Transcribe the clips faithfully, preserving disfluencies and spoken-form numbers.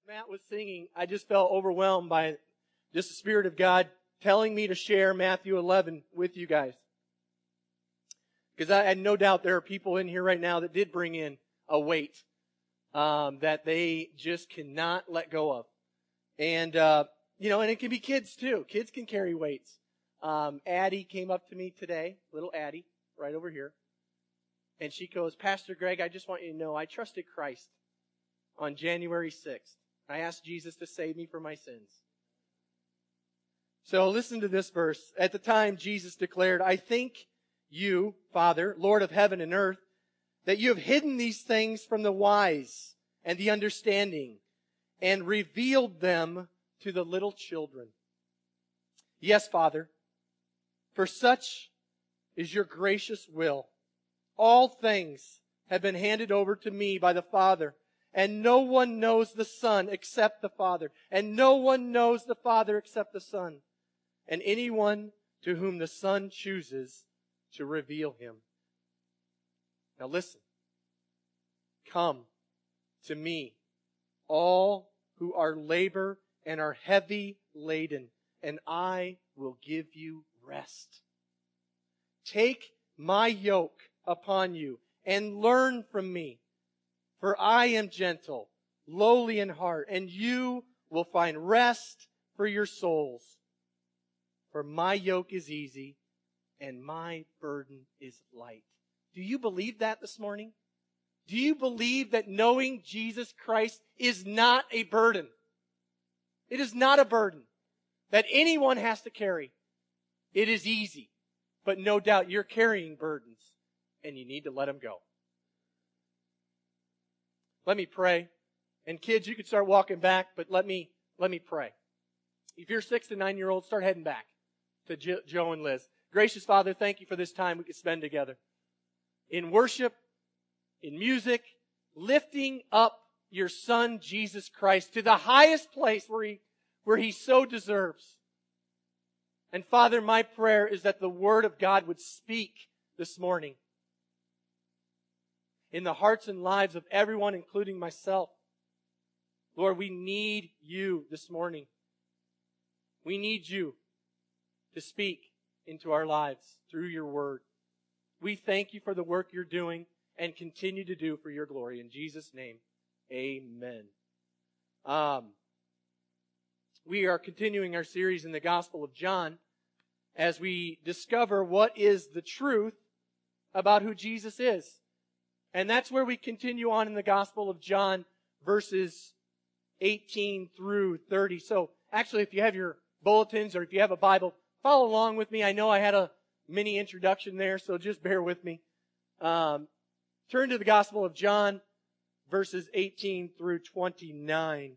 Matt was singing, I just felt overwhelmed by just the Spirit of God telling me to share Matthew eleven with you guys. Because I had no doubt there are people in here right now that did bring in a weight um, that they just cannot let go of. And, uh, you know, and it can be kids too. Kids can carry weights. Um, Addie came up to me today, little Addie, right over here. And she goes, Pastor Greg, I just want you to know I trusted Christ on January sixth. I asked Jesus to save me from my sins. So listen to this verse. At the time, Jesus declared, I thank you, Father, Lord of heaven and earth, that you have hidden these things from the wise and the understanding and revealed them to the little children. Yes, Father, for such is your gracious will. All things have been handed over to me by the Father, and no one knows the Son except the Father, and no one knows the Father except the Son, and anyone to whom the Son chooses to reveal him. Now listen. Come to me, all who are labor and are heavy laden, and I will give you rest. Take my yoke upon you and learn from me, for I am gentle, lowly in heart, and you will find rest for your souls. For my yoke is easy and my burden is light. Do you believe that this morning? Do you believe that knowing Jesus Christ is not a burden? It is not a burden that anyone has to carry. It is easy, but no doubt you're carrying burdens and you need to let them go. Let me pray. And kids, you can start walking back, but let me, let me pray. If you're six to nine year olds, start heading back to Jo- Joe and Liz. Gracious Father, thank you for this time we could spend together in worship, in music, lifting up your Son, Jesus Christ, to the highest place where He, where He so deserves. And Father, my prayer is that the Word of God would speak this morning in the hearts and lives of everyone, including myself. Lord, we need you this morning. We need you to speak into our lives through your Word. We thank you for the work you're doing and continue to do for your glory. In Jesus' name, amen. Um, we are continuing our series in the Gospel of John as we discover what is the truth about who Jesus is. And that's where we continue on in the Gospel of John, verses eighteen through thirty. So actually, if you have your bulletins or if you have a Bible, follow along with me. I know I had a mini introduction there, so just bear with me. Um, turn to the Gospel of John, verses eighteen through twenty-nine.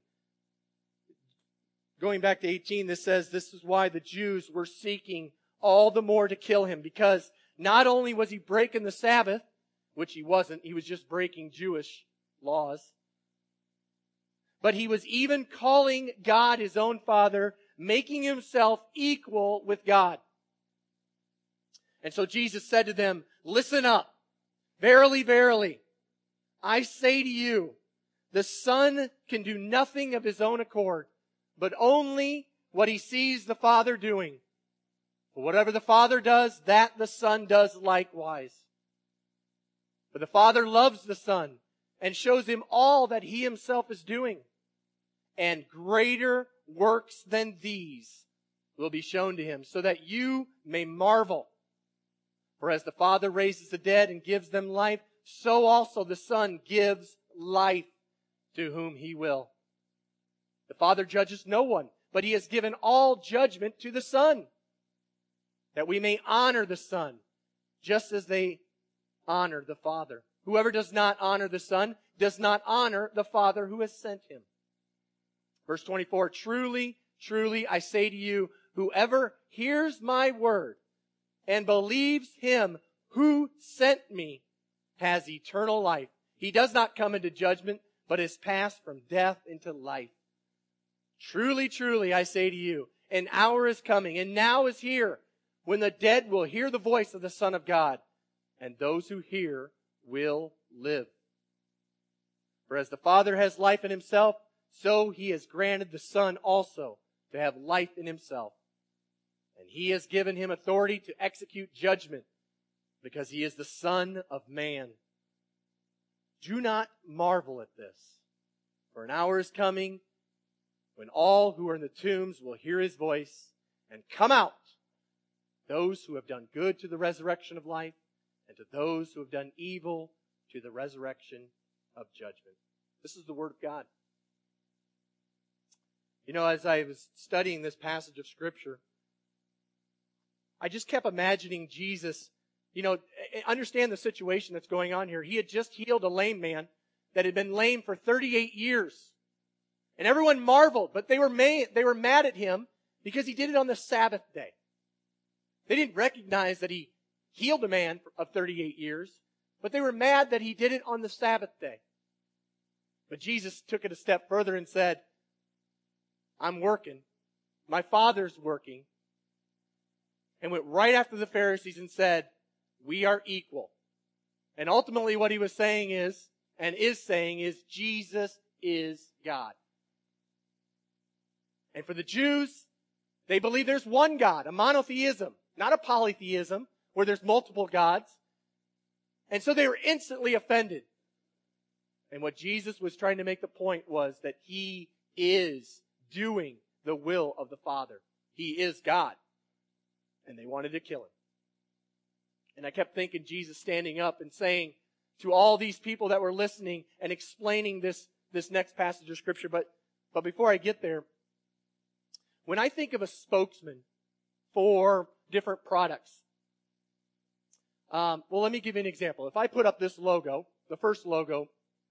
Going back to eighteen, this says, this is why the Jews were seeking all the more to kill him, because not only was he breaking the Sabbath, which he wasn't, he was just breaking Jewish laws, but he was even calling God his own Father, making himself equal with God. And so Jesus said to them, listen up. Verily, verily, I say to you, the Son can do nothing of his own accord, but only what he sees the Father doing. For whatever the Father does, that the Son does likewise. But the Father loves the Son and shows him all that he himself is doing. And greater works than these will be shown to him, so that you may marvel. For as the Father raises the dead and gives them life, so also the Son gives life to whom he will. The Father judges no one, but he has given all judgment to the Son, that we may honor the Son, just as they honor the Father. Whoever does not honor the Son does not honor the Father who has sent him. Verse twenty-four, truly, truly, I say to you, whoever hears my word and believes him who sent me has eternal life. He does not come into judgment, but is passed from death into life. Truly, truly, I say to you, an hour is coming, and now is here, when the dead will hear the voice of the Son of God, and those who hear will live. For as the Father has life in himself, so he has granted the Son also to have life in himself. And he has given him authority to execute judgment, because he is the Son of Man. Do not marvel at this, for an hour is coming when all who are in the tombs will hear his voice and come out, those who have done good to the resurrection of life, and to those who have done evil to the resurrection of judgment. This is the Word of God. You know, as I was studying this passage of Scripture, I just kept imagining Jesus, you know, understand the situation that's going on here. He had just healed a lame man that had been lame for thirty-eight years. And everyone marveled, but they were mad, they were mad at him because he did it on the Sabbath day. They didn't recognize that he healed a man of thirty-eight years, but they were mad that he did it on the Sabbath day. But Jesus took it a step further and said, I'm working. My Father's working. And went right after the Pharisees and said, we are equal. And ultimately what he was saying is, and is saying is, Jesus is God. And for the Jews, they believe there's one God, a monotheism, not a polytheism, where there's multiple gods. And so they were instantly offended. And what Jesus was trying to make the point was that he is doing the will of the Father. He is God. And they wanted to kill him. And I kept thinking Jesus standing up and saying to all these people that were listening and explaining this, this next passage of Scripture. But, but before I get there, when I think of a spokesman for different products, um, well, let me give you an example. If I put up this logo, the first logo,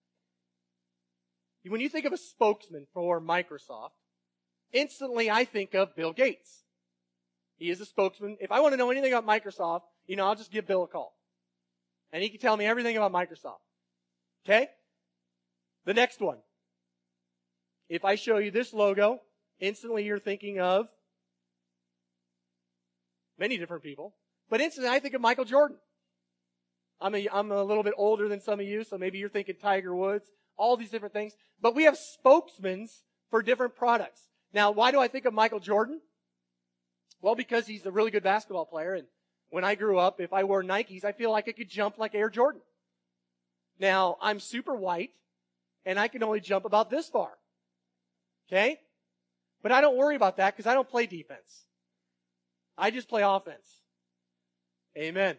when you think of a spokesman for Microsoft, instantly I think of Bill Gates. He is a spokesman. If I want to know anything about Microsoft, you know, I'll just give Bill a call. And he can tell me everything about Microsoft. Okay? The next one. If I show you this logo, instantly you're thinking of many different people. But instantly I think of Michael Jordan. I'm a, I'm a little bit older than some of you, so maybe you're thinking Tiger Woods, all these different things. But we have spokesmen for different products. Now, why do I think of Michael Jordan? Well, because he's a really good basketball player, and when I grew up, if I wore Nikes, I feel like I could jump like Air Jordan. Now, I'm super white, and I can only jump about this far. Okay? But I don't worry about that because I don't play defense. I just play offense. Amen.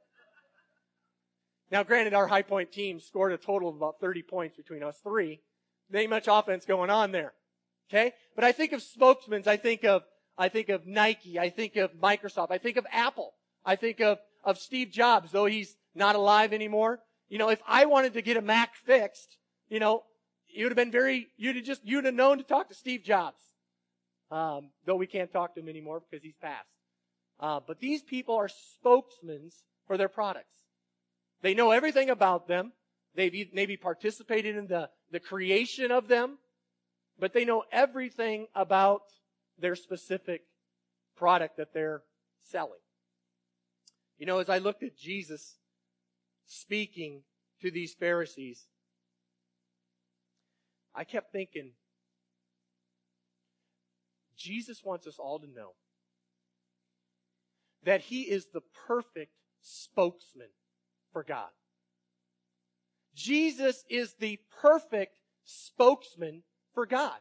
Now, granted, our High Point team scored a total of about thirty points between us three. There ain't much offense going on there. Okay? But I think of spokesmen, I think of I think of Nike, I think of Microsoft, I think of Apple, I think of, of Steve Jobs, though he's not alive anymore. You know, if I wanted to get a Mac fixed, you know, you'd have been very, you'd have just, you'd have known to talk to Steve Jobs. Um, though we can't talk to him anymore because he's passed. Uh, but these people are spokesmen for their products. They know everything about them. They've maybe participated in the, the creation of them, but they know everything about their specific product that they're selling. You know, as I looked at Jesus speaking to these Pharisees, I kept thinking, Jesus wants us all to know that he is the perfect spokesman for God. Jesus is the perfect spokesman for God.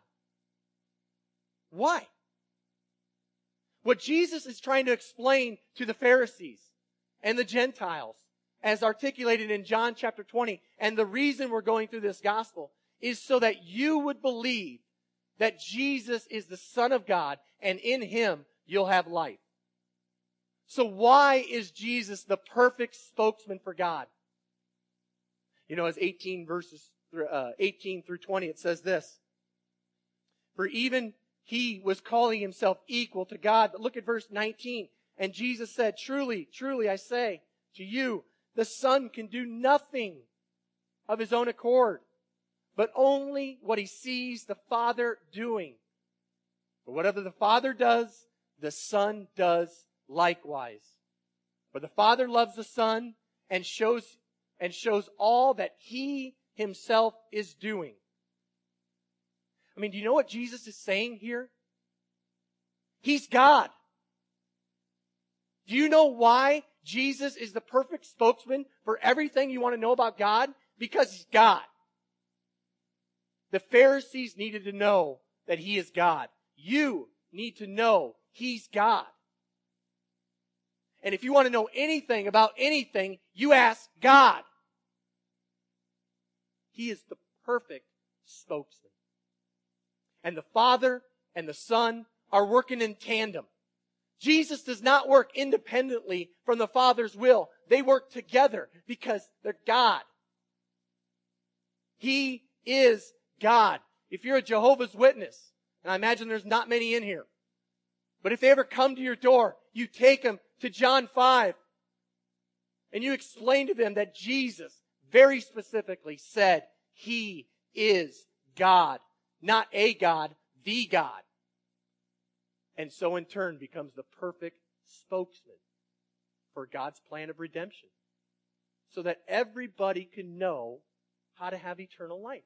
Why? What Jesus is trying to explain to the Pharisees and the Gentiles, as articulated in John chapter twenty, and the reason we're going through this gospel, is so that you would believe that Jesus is the Son of God, and in him you'll have life. So why is Jesus the perfect spokesman for God? You know, as eighteen verses, uh, eighteen through twenty, it says this. For even he was calling himself equal to God. But look at verse nineteen. And Jesus said, truly, truly, I say to you, the Son can do nothing of his own accord, but only what he sees the Father doing. For whatever the Father does, the Son does likewise. For the Father loves the Son and shows, and shows all that he himself is doing. I mean, do you know what Jesus is saying here? He's God. Do you know why Jesus is the perfect spokesman for everything you want to know about God? Because He's God. The Pharisees needed to know that He is God. You need to know He's God. And if you want to know anything about anything, you ask God. He is the perfect spokesman. And the Father and the Son are working in tandem. Jesus does not work independently from the Father's will. They work together because they're God. He is God. If you're a Jehovah's Witness, and I imagine there's not many in here, but if they ever come to your door, you take them to John five, and you explain to them that Jesus very specifically said He is God. Not a God, the God. And so in turn becomes the perfect spokesman for God's plan of redemption. So that everybody can know how to have eternal life.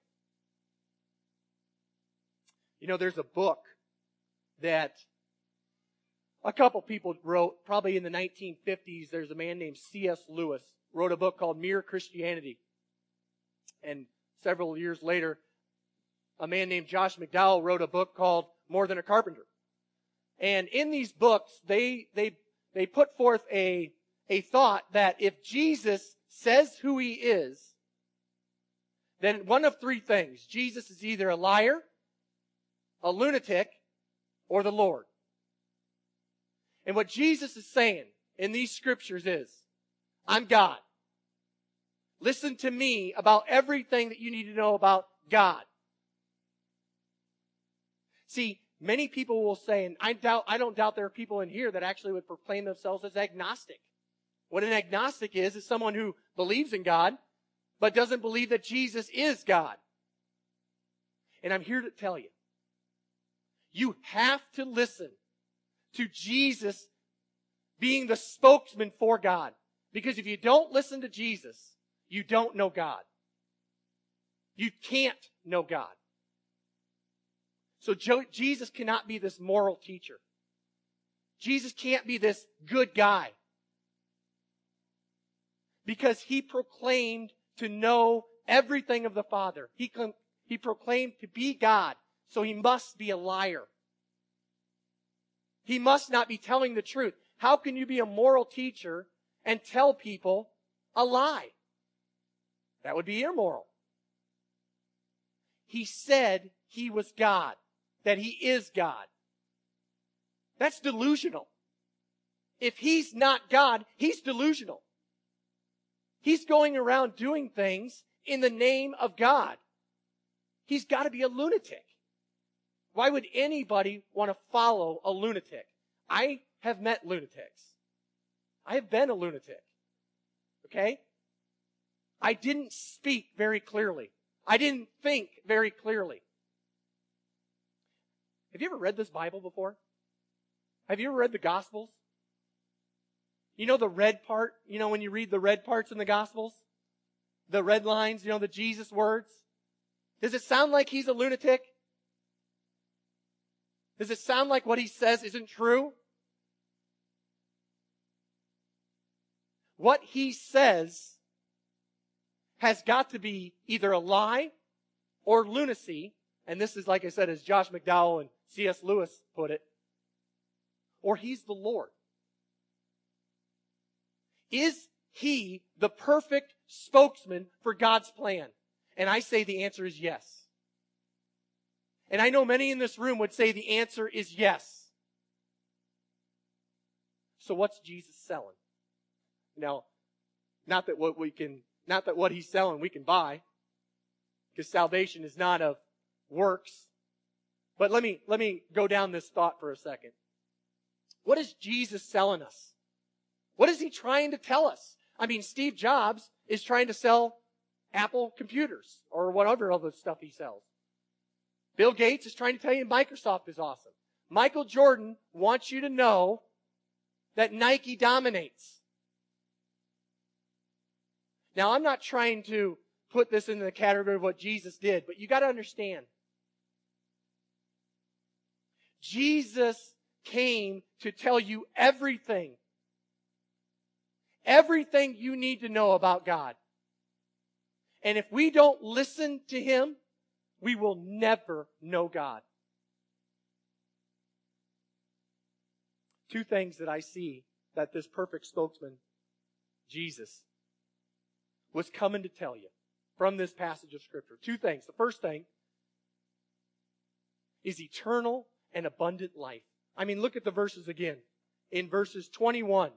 You know, there's a book that a couple people wrote, probably in the nineteen fifties. There's a man named C S Lewis, wrote a book called Mere Christianity. And several years later, a man named Josh McDowell wrote a book called More Than a Carpenter. And in these books, they they they put forth a, a thought that if Jesus says who He is, then one of three things. Jesus is either a liar, a lunatic, or the Lord. And what Jesus is saying in these scriptures is, I'm God. Listen to me about everything that you need to know about God. See, many people will say, and I doubt, I don't doubt there are people in here that actually would proclaim themselves as agnostic. What an agnostic is, is someone who believes in God, but doesn't believe that Jesus is God. And I'm here to tell you, you have to listen to Jesus being the spokesman for God. Because if you don't listen to Jesus, you don't know God. You can't know God. So Jesus cannot be this moral teacher. Jesus can't be this good guy. Because He proclaimed to know everything of the Father. He, he proclaimed to be God. So He must be a liar. He must not be telling the truth. How can you be a moral teacher and tell people a lie? That would be immoral. He said He was God, that He is God. That's delusional. If He's not God, He's delusional. He's going around doing things in the name of God. He's got to be a lunatic. Why would anybody want to follow a lunatic? I have met lunatics. I have been a lunatic. Okay? I didn't speak very clearly. I didn't think very clearly. Have you ever read this Bible before? Have you ever read the Gospels? You know the red part? You know when you read the red parts in the Gospels? The red lines, you know, the Jesus words? Does it sound like He's a lunatic? Does it sound like what He says isn't true? What He says has got to be either a lie or lunacy, and this is, like I said, as Josh McDowell and C S Lewis put it, or He's the Lord. Is He the perfect spokesman for God's plan? And I say the answer is yes. And I know many in this room would say the answer is yes. So what's Jesus selling? Now, not that what we can, not that what He's selling we can buy, because salvation is not of works. But let me, let me go down this thought for a second. What is Jesus selling us? What is He trying to tell us? I mean, Steve Jobs is trying to sell Apple computers or whatever other stuff he sells. Bill Gates is trying to tell you Microsoft is awesome. Michael Jordan wants you to know that Nike dominates. Now, I'm not trying to put this in the category of what Jesus did, but you got to understand. Jesus came to tell you everything. Everything you need to know about God. And if we don't listen to Him, we will never know God. Two things that I see that this perfect spokesman, Jesus, was coming to tell you from this passage of Scripture. Two things. The first thing is eternal and abundant life. I mean, look at the verses again. In verses twenty-one.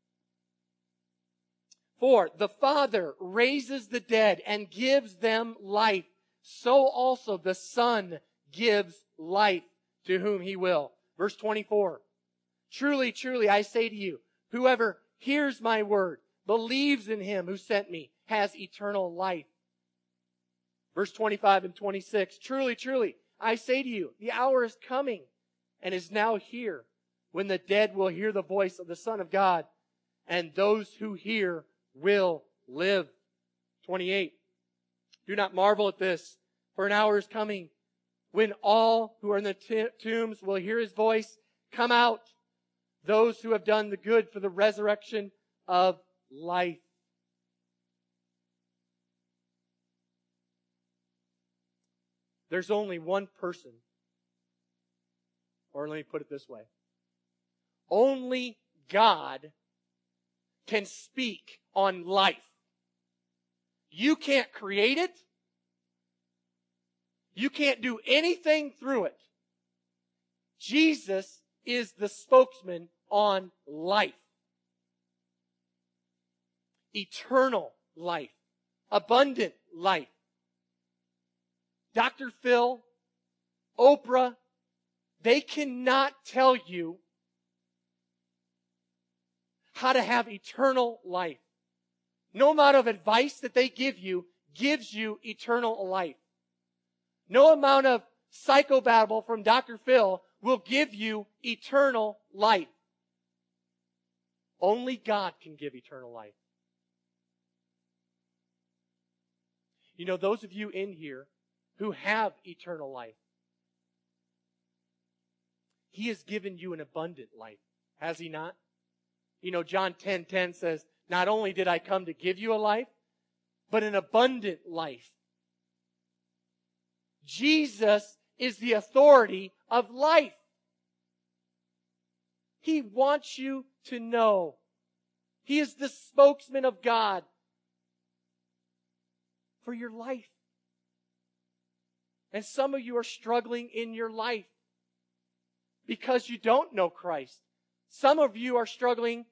For the Father raises the dead and gives them life. So also the Son gives life to whom He will. Verse twenty-four. Truly, truly, I say to you, whoever hears my word, believes in Him who sent me, has eternal life. Verse twenty-five and twenty-six. Truly, truly, I say to you, the hour is coming and is now here when the dead will hear the voice of the Son of God, and those who hear will live. twenty-eight. Do not marvel at this, for an hour is coming when all who are in the t- tombs will hear His voice, come out, those who have done the good for the resurrection of life. There's only one person, or let me put it this way. Only God can speak on life. You can't create it. You can't do anything through it. Jesus is the spokesman on life. Eternal life. Abundant life. Doctor Phil, Oprah, they cannot tell you how to have eternal life. No amount of advice that they give you gives you eternal life. No amount of psychobabble from Doctor Phil will give you eternal life. Only God can give eternal life. You know, those of you in here who have eternal life, He has given you an abundant life, has He not? You know, John ten ten says, not only did I come to give you a life, but an abundant life. Jesus is the authority of life. He wants you to know. He is the spokesman of God for your life. And some of you are struggling in your life because you don't know Christ. Some of you are struggling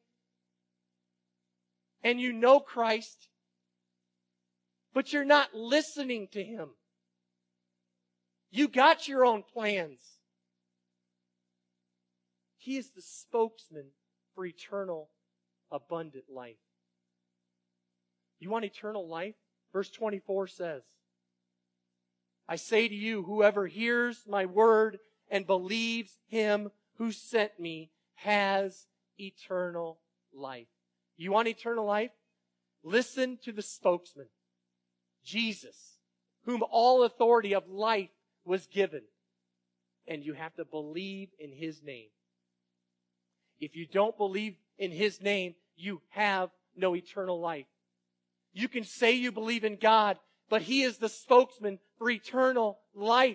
and you know Christ, but you're not listening to Him. You got your own plans. He is the spokesman for eternal, abundant life. You want eternal life? Verse twenty-four says, I say to you, whoever hears my word and believes Him who sent me has eternal life. You want eternal life? Listen to the spokesman, Jesus, whom all authority of life was given. And you have to believe in His name. If you don't believe in His name, you have no eternal life. You can say you believe in God, but He is the spokesman for eternal life.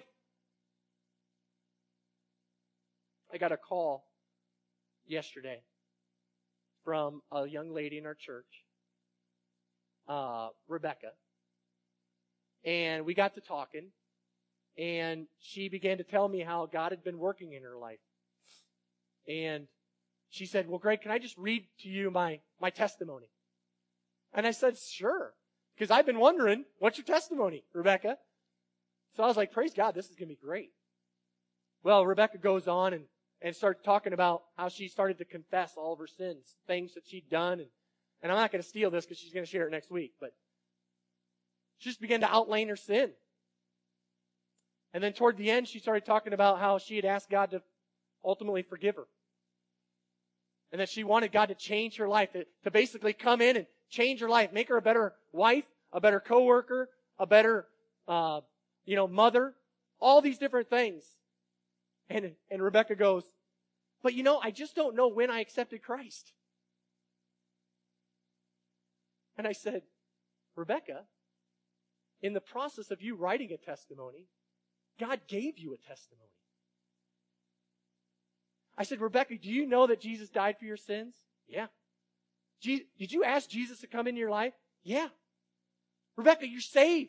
I got a call yesterday from a young lady in our church, uh, Rebecca. And we got to talking, and she began to tell me how God had been working in her life. And she said, well, Greg, can I just read to you my, my testimony? And I said, sure. Because I've been wondering, what's your testimony, Rebecca? So I was like, praise God, this is going to be great. Well, Rebecca goes on and, and started talking about how she started to confess all of her sins, things that she'd done. And, and I'm not going to steal this because she's going to share it next week. But she just began to outline her sin. And then toward the end, she started talking about how she had asked God to ultimately forgive her. And that she wanted God to change her life, to, to basically come in and change her life, make her a better wife, a better coworker, a better, uh, you know, mother, all these different things. And, and Rebecca goes, but you know, I just don't know when I accepted Christ. And I said, Rebecca, in the process of you writing a testimony, God gave you a testimony. I said, Rebecca, do you know that Jesus died for your sins? Yeah. Je- did you ask Jesus to come into your life? Yeah. Rebecca, you're saved.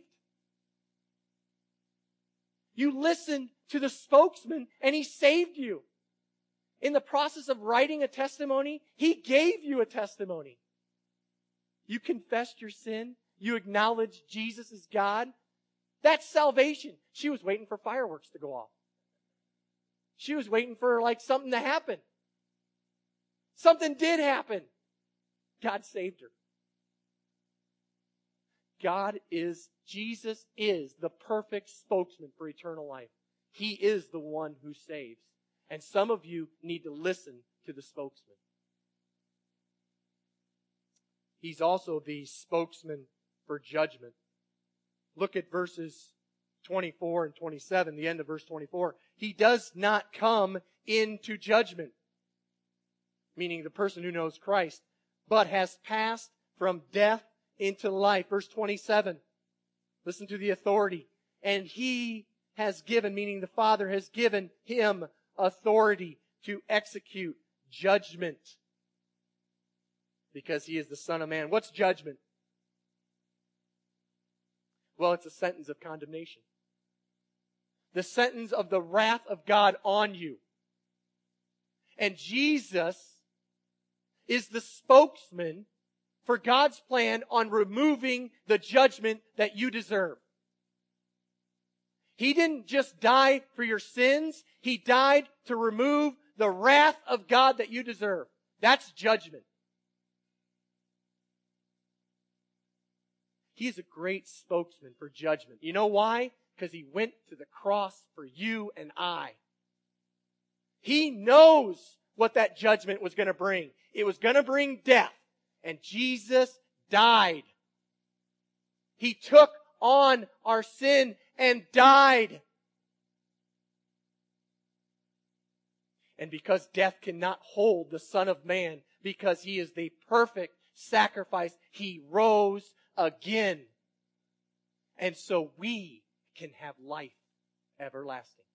You listened to the spokesman and he saved you. In the process of writing a testimony, he gave you a testimony. You confessed your sin. You acknowledged Jesus as God. That's salvation. She was waiting for fireworks to go off. She was waiting for like something to happen. Something did happen. God saved her. God is, Jesus is the perfect spokesman for eternal life. He is the one who saves. And some of you need to listen to the spokesman. He's also the spokesman for judgment. Look at verses twenty-four and twenty-seven, the end of verse twenty-four. He does not come into judgment, meaning the person who knows Christ, but has passed from death into life. Verse twenty-seven. Listen to the authority. And he has given, meaning the Father has given him authority to execute judgment. Because he is the Son of Man. What's judgment? Well, it's a sentence of condemnation. The sentence of the wrath of God on you. And Jesus is the spokesman for God's plan on removing the judgment that you deserve. He didn't just die for your sins. He died to remove the wrath of God that you deserve. That's judgment. He is a great spokesman for judgment. You know why? Because he went to the cross for you and I. He knows what that judgment was going to bring. It was going to bring death. And Jesus died. He took on our sin and died. And because death cannot hold the Son of Man, because he is the perfect sacrifice, he rose again. And so we can have life everlasting.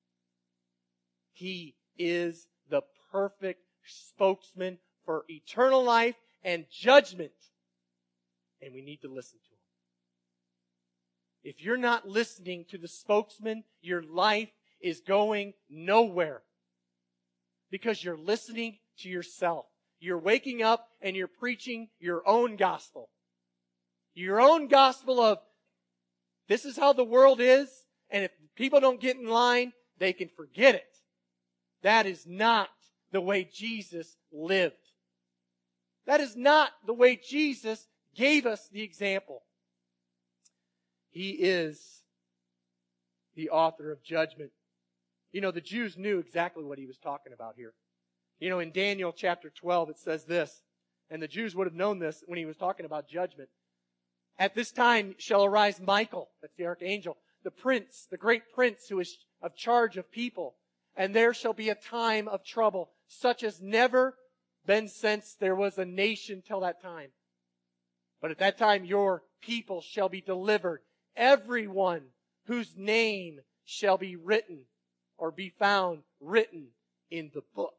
He is the perfect spokesman for eternal life and judgment. And we need to listen to him. If you're not listening to the spokesman, your life is going nowhere. Because you're listening to yourself. You're waking up and you're preaching your own gospel. Your own gospel of, this is how the world is, and if people don't get in line, they can forget it. That is not the way Jesus lived. That is not the way Jesus gave us the example. He is the author of judgment. You know, the Jews knew exactly what he was talking about here. You know, in Daniel chapter twelve, it says this, and the Jews would have known this when he was talking about judgment. At this time shall arise Michael, that's the archangel, the prince, the great prince who is of charge of people. And there shall be a time of trouble, such as never been since there was a nation till that time. But at that time your people shall be delivered, everyone whose name shall be written or be found written in the book.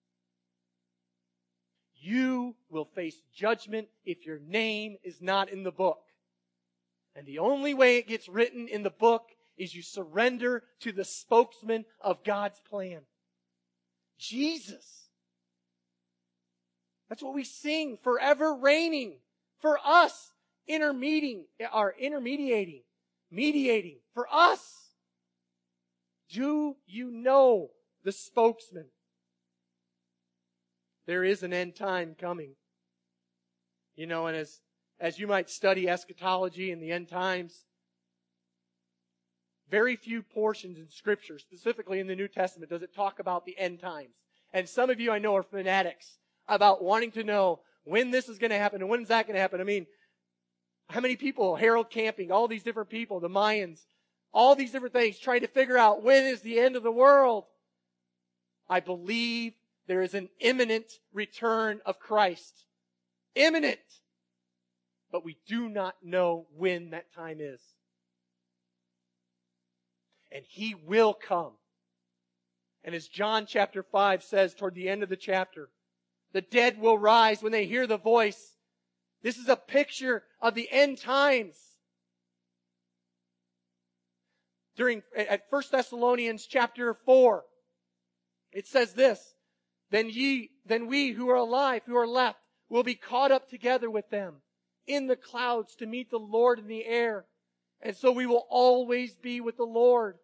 You will face judgment if your name is not in the book. And the only way it gets written in the book is you surrender to the spokesman of God's plan. Jesus. That's what we sing, forever reigning. For us, intermediating, or intermediating, mediating. For us. Do you know the spokesman? There is an end time coming. You know, and as, as you might study eschatology and the end times, very few portions in Scripture, specifically in the New Testament, does it talk about the end times. And some of you I know are fanatics about wanting to know when this is going to happen and when is that going to happen. I mean, how many people, Harold Camping, all these different people, the Mayans, all these different things, trying to figure out when is the end of the world. I believe there is an imminent return of Christ. Imminent. But we do not know when that time is. And He will come. And as John chapter five says toward the end of the chapter, the dead will rise when they hear the voice. This is a picture of the end times. During, at First Thessalonians chapter four, it says this, Then ye, then we who are alive, who are left, will be caught up together with them in the clouds to meet the Lord in the air. And so we will always be with the Lord.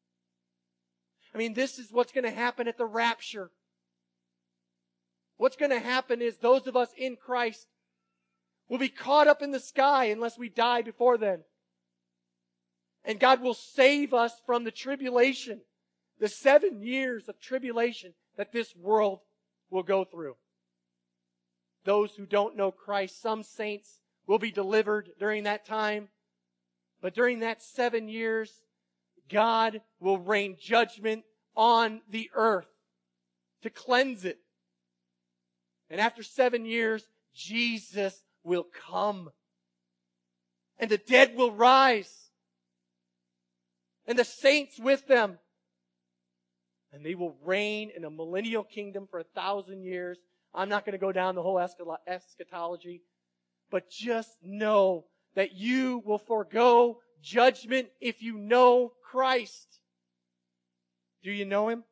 I mean, this is what's going to happen at the rapture. What's going to happen is those of us in Christ will be caught up in the sky unless we die before then. And God will save us from the tribulation, the seven years of tribulation that this world will go through. Those who don't know Christ, some saints will be delivered during that time. But during that seven years, God will rain judgment on the earth to cleanse it. And after seven years, Jesus will come. And the dead will rise. And the saints with them. And they will reign in a millennial kingdom for a thousand years. I'm not going to go down the whole eschatology. But just know that you will forego judgment if you know Christ. Do you know Him?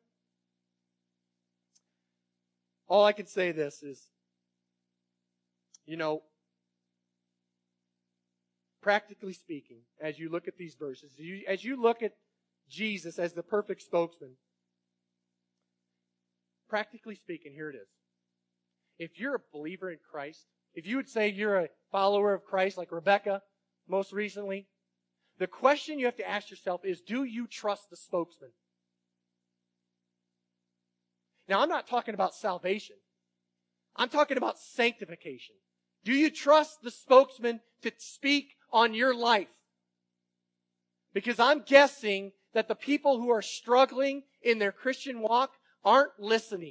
All I can say this is, you know, practically speaking, as you look at these verses, you, as you look at Jesus as the perfect spokesman, practically speaking, here it is. If you're a believer in Christ, if you would say you're a follower of Christ, like Rebecca most recently, the question you have to ask yourself is, do you trust the spokesman? Now, I'm not talking about salvation. I'm talking about sanctification. Do you trust the spokesman to speak on your life? Because I'm guessing that the people who are struggling in their Christian walk aren't listening.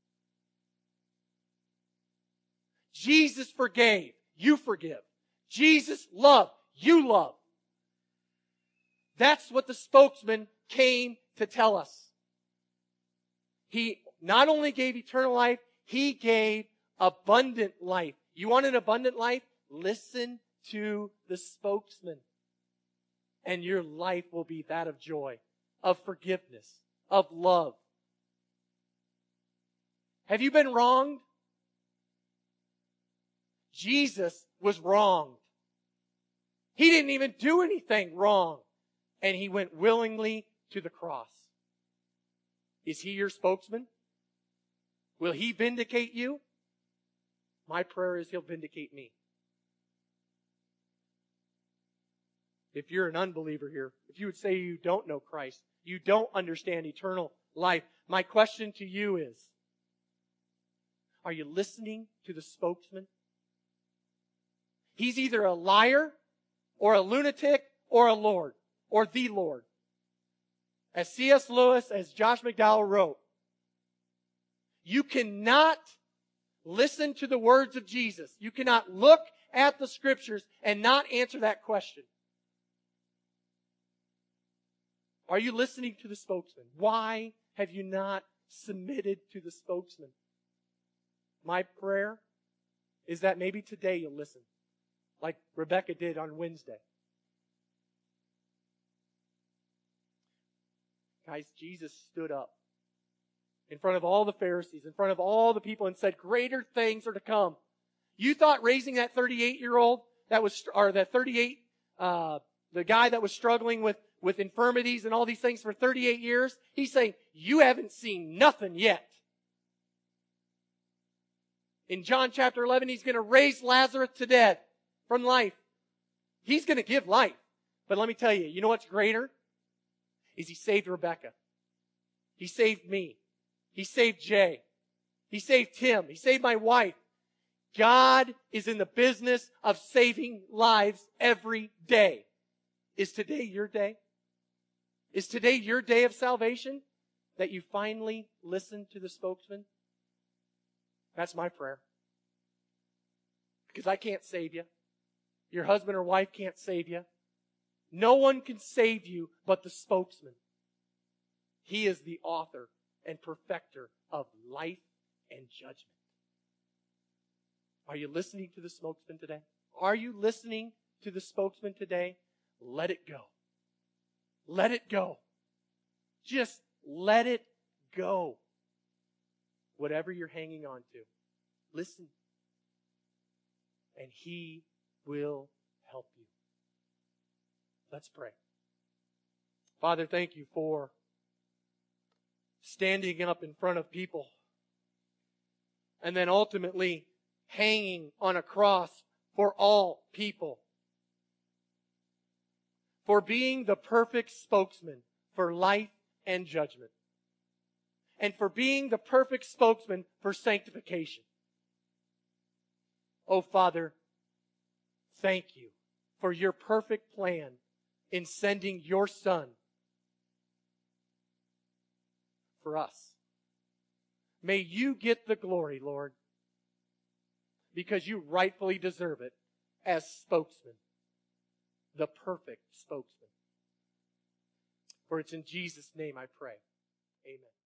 Jesus forgave. You forgive. Jesus loved. You love. That's what the spokesman came to tell us. He not only gave eternal life, He gave abundant life. You want an abundant life? Listen to the spokesman. And your life will be that of joy, of forgiveness, of love. Have you been wronged? Jesus was wronged. He didn't even do anything wrong. And He went willingly to the cross. Is He your spokesman? Will He vindicate you? My prayer is He'll vindicate me. If you're an unbeliever here, if you would say you don't know Christ, you don't understand eternal life, my question to you is, are you listening to the spokesman? He's either a liar or a lunatic or a Lord or the Lord. As C S Lewis, as Josh McDowell wrote, you cannot listen to the words of Jesus. You cannot look at the Scriptures and not answer that question. Are you listening to the spokesman? Why have you not submitted to the spokesman? My prayer is that maybe today you'll listen, like Rebecca did on Wednesday. Guys, Jesus stood up in front of all the Pharisees, in front of all the people, and said, greater things are to come. You thought raising that thirty-eight-year-old, that was, or that thirty-eight, uh, the guy that was struggling with, with infirmities and all these things for thirty-eight years, he's saying, you haven't seen nothing yet. In John chapter eleven, He's going to raise Lazarus to death from life. He's going to give life. But let me tell you, you know what's greater? Is He saved Rebecca. He saved me. He saved Jay. He saved Tim. He saved my wife. God is in the business of saving lives every day. Is today your day? Is today your day of salvation? that you finally listen to the spokesman? That's my prayer. Because I can't save you. Your husband or wife can't save you. No one can save you but the spokesman. He is the author and perfecter of life and judgment. Are you listening to the spokesman today? Are you listening to the spokesman today? Let it go. Let it go. Just let it go. Whatever you're hanging on to, listen. And He will help you. Let's pray. Father, thank you for standing up in front of people and then ultimately hanging on a cross for all people. For being the perfect spokesman for life and judgment. And for being the perfect spokesman for sanctification. Oh, Father, thank you for your perfect plan in sending your Son for us. May you get the glory, Lord, because you rightfully deserve it as spokesman, the perfect spokesman. For it's in Jesus' name I pray. Amen.